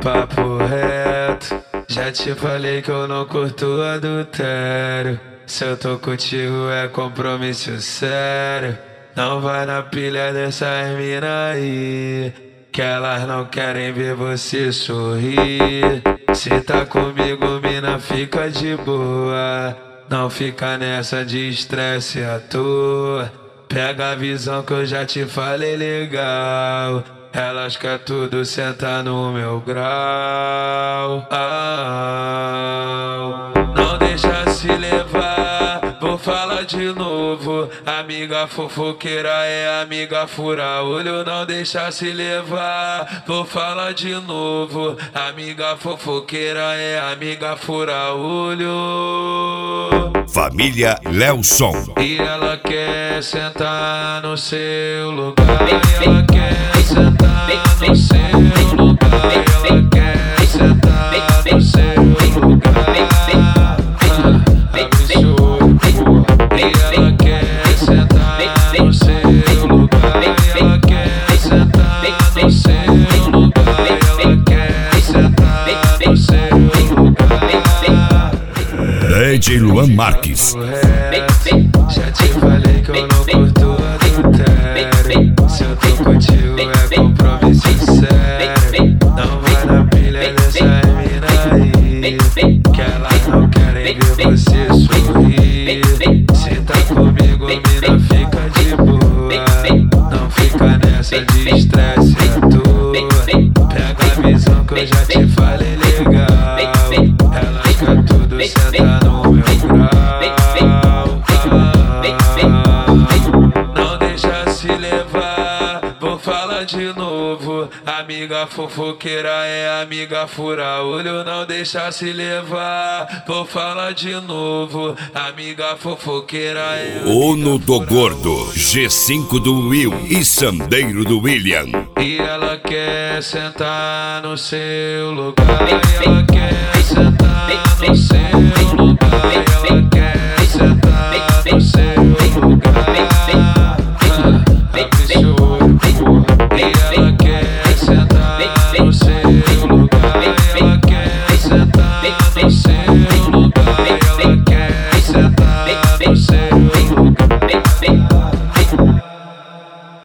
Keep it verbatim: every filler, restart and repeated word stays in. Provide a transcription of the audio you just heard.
Papo reto, já te falei que eu não curto adultério. Se eu tô contigo é compromisso sério. Não vai na pilha dessas mina aí, que elas não querem ver você sorrir. Se tá comigo, mina, fica de boa. Não fica nessa de estresse à toa. Pega a visão que eu já te falei legal. Elas querem tudo sentar no meu grau. Ah, não deixa se levar, vou falar de novo. Amiga fofoqueira é amiga fura-olho. Não deixa se levar, vou falar de novo. Amiga fofoqueira é amiga fura-olho. Família Lelson. E ela quer sentar no seu lugar. E ela quer sentar no seu lugar. E ela quer sentar no seu lugar. Absurdo. E ela quer sentar no seu lugar. E ela quer sentar no seu lugar. E ela quer sentar no seu lugar. D J Luan Marques. Já te falei que eu não curto adultério. Se eu tô contigo é compromisso sério. Não vai na pilha dessas mina aí, que elas não querem ver você sorrir. Se tá comigo, mina, fica de boa. Não fica nessa de estresse à toa. Pega a visão que eu já te falei legal. Elas querem tudo sentar no meu grau. Não deixa se levar, vou falar de novo. Amiga fofoqueira é amiga fura-olho. Não deixa se levar, vou falar de novo. Amiga fofoqueira é Ono do Gordo, G cinco do Will e Sandeiro do William. E ela quer sentar no seu lugar. E ela quer sentar no seu lugar.